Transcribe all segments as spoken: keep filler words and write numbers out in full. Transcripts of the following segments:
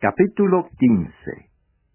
Capítulo quince.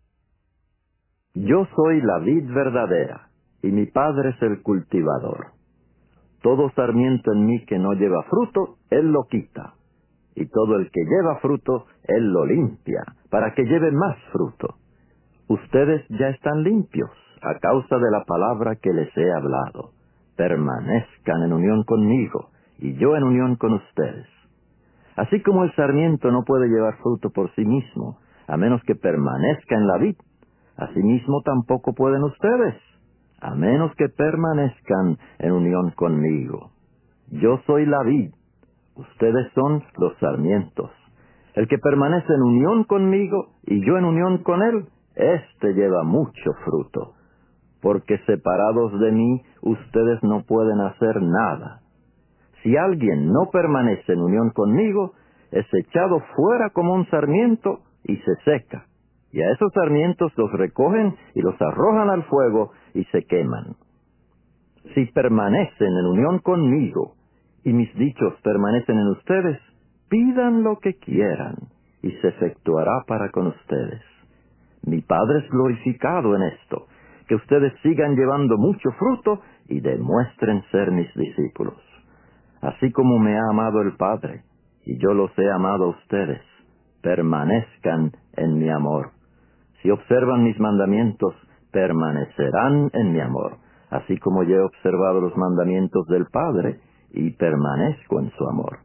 Yo soy la vid verdadera, y mi Padre es el cultivador. Todo sarmiento en mí que no lleva fruto, Él lo quita, y todo el que lleva fruto, Él lo limpia, para que lleve más fruto. Ustedes ya están limpios, a causa de la palabra que les he hablado. Permanezcan en unión conmigo, y yo en unión con ustedes. Así como el sarmiento no puede llevar fruto por sí mismo, a menos que permanezca en la vid, asimismo tampoco pueden ustedes, a menos que permanezcan en unión conmigo. Yo soy la vid, ustedes son los sarmientos. El que permanece en unión conmigo y yo en unión con él, éste lleva mucho fruto, porque separados de mí, ustedes no pueden hacer nada. Si alguien no permanece en unión conmigo, es echado fuera como un sarmiento y se seca. Y a esos sarmientos los recogen y los arrojan al fuego y se queman. Si permanecen en unión conmigo y mis dichos permanecen en ustedes, pidan lo que quieran y se efectuará para con ustedes. Mi Padre es glorificado en esto, que ustedes sigan llevando mucho fruto y demuestren ser mis discípulos. Así como me ha amado el Padre, y yo los he amado a ustedes, permanezcan en mi amor. Si observan mis mandamientos, permanecerán en mi amor, así como yo he observado los mandamientos del Padre, y permanezco en su amor.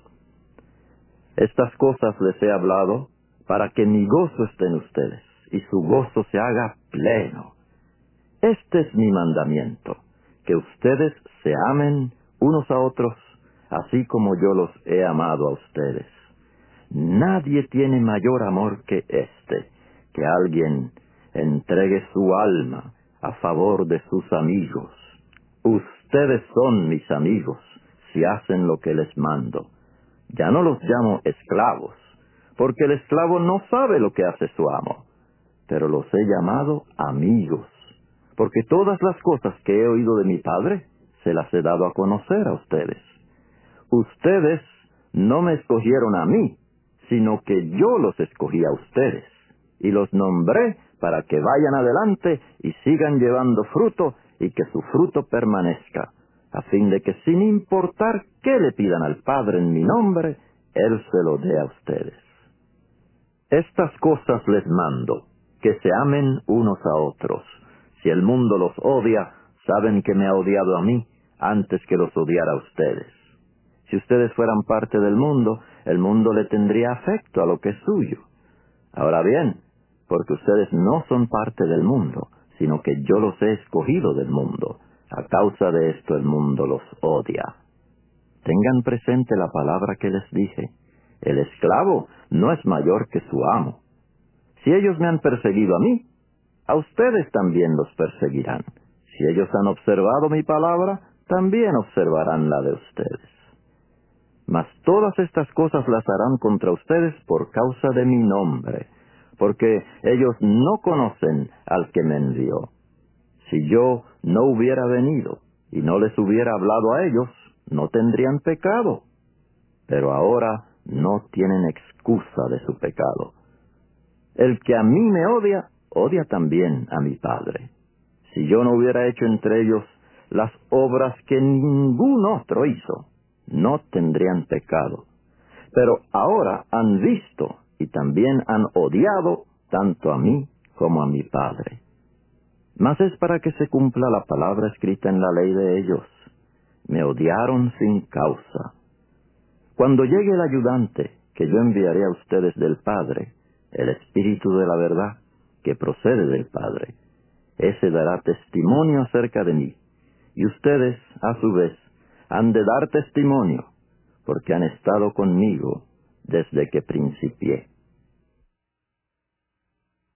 Estas cosas les he hablado, para que mi gozo esté en ustedes, y su gozo se haga pleno. Este es mi mandamiento, que ustedes se amen unos a otros, así como yo los he amado a ustedes. Nadie tiene mayor amor que este, que alguien entregue su alma a favor de sus amigos. Ustedes son mis amigos, si hacen lo que les mando. Ya no los llamo esclavos, porque el esclavo no sabe lo que hace su amo, pero los he llamado amigos, porque todas las cosas que he oído de mi Padre, se las he dado a conocer a ustedes. Ustedes no me escogieron a mí, sino que yo los escogí a ustedes, y los nombré para que vayan adelante y sigan llevando fruto, y que su fruto permanezca, a fin de que sin importar qué le pidan al Padre en mi nombre, Él se lo dé a ustedes. Estas cosas les mando, que se amen unos a otros. Si el mundo los odia, saben que me ha odiado a mí, antes que los odiara a ustedes. Si ustedes fueran parte del mundo, el mundo le tendría afecto a lo que es suyo. Ahora bien, porque ustedes no son parte del mundo, sino que yo los he escogido del mundo, a causa de esto el mundo los odia. Tengan presente la palabra que les dije. El esclavo no es mayor que su amo. Si ellos me han perseguido a mí, a ustedes también los perseguirán. Si ellos han observado mi palabra, también observarán la de ustedes. Mas todas estas cosas las harán contra ustedes por causa de mi nombre, porque ellos no conocen al que me envió. Si yo no hubiera venido y no les hubiera hablado a ellos, no tendrían pecado. Pero ahora no tienen excusa de su pecado. El que a mí me odia, odia también a mi Padre. Si yo no hubiera hecho entre ellos las obras que ningún otro hizo, no tendrían pecado. Pero ahora han visto y también han odiado tanto a mí como a mi Padre. Mas es para que se cumpla la palabra escrita en la ley de ellos. Me odiaron sin causa. Cuando llegue el ayudante, que yo enviaré a ustedes del Padre, el Espíritu de la verdad, que procede del Padre, ese dará testimonio acerca de mí, y ustedes, a su vez, han de dar testimonio, porque han estado conmigo desde que principié.